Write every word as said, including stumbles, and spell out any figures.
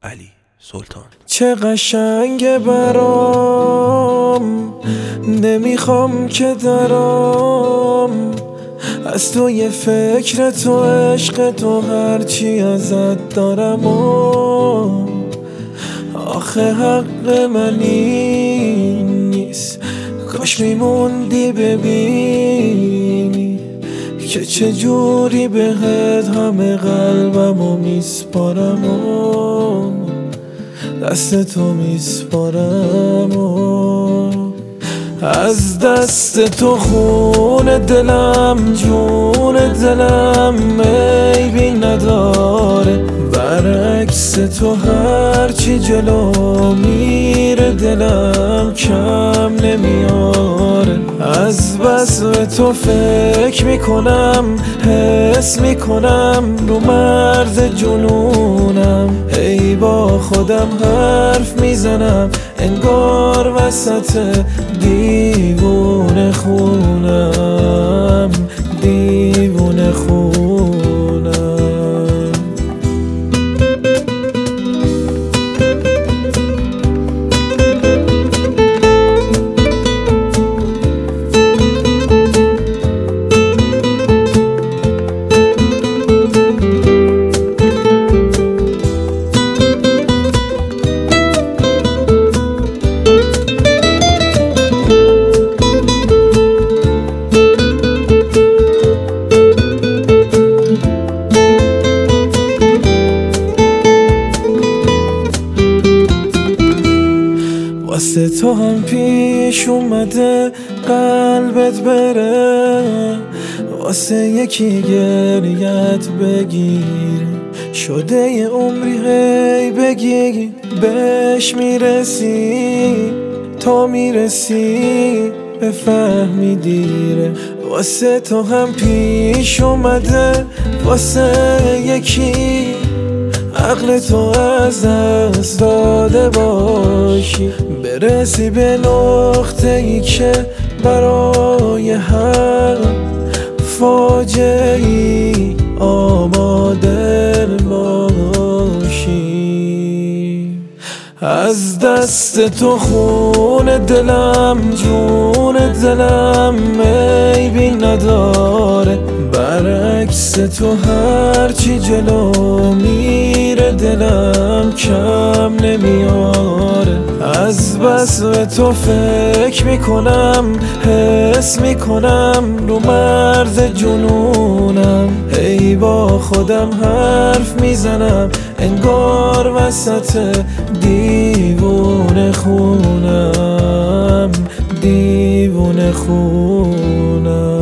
علی سلطان. چه قشنگه برام، نمیخوام که درام از تو یه فکر تو عشق تو هرچی ازت دارم و آخه حق من این نیست، کاش میموندی ببینی که چجوری بهت همه قلبمو میسپارم و دست تو میسپارم و از دست تو خون دلم جون دلم عیبی نداره، برعکس تو هرچی جلو میره دلم کم نمیاره. از بس به تو فکر میکنم حس میکنم رو مرز جنونم، ای با خودم حرف میزنم انگار وسط دیوونه خونم دیوونه خونم. واسه تو هم پیش اومده قلبت بره، واسه یکی گریت بگیر، شده یه عمری هی بگی بهش میرسی، تا میرسی بفهمی دیره. واسه تو هم پیش اومده واسه یکی عقل تو از دست داده باشی، برسی به نقطه ای که برای هر فاجعه ای آماده باشی. از دست تو خون دلم جون دلم عیبی نداره، برعکس تو هرچی جلو میره دلم کم نمیاره. از بس به تو فکر میکنم حس میکنم رو مرز جنونم، ای با خودم حرف میزنم انگار وسط دیوونه خونم دیوونه خونم.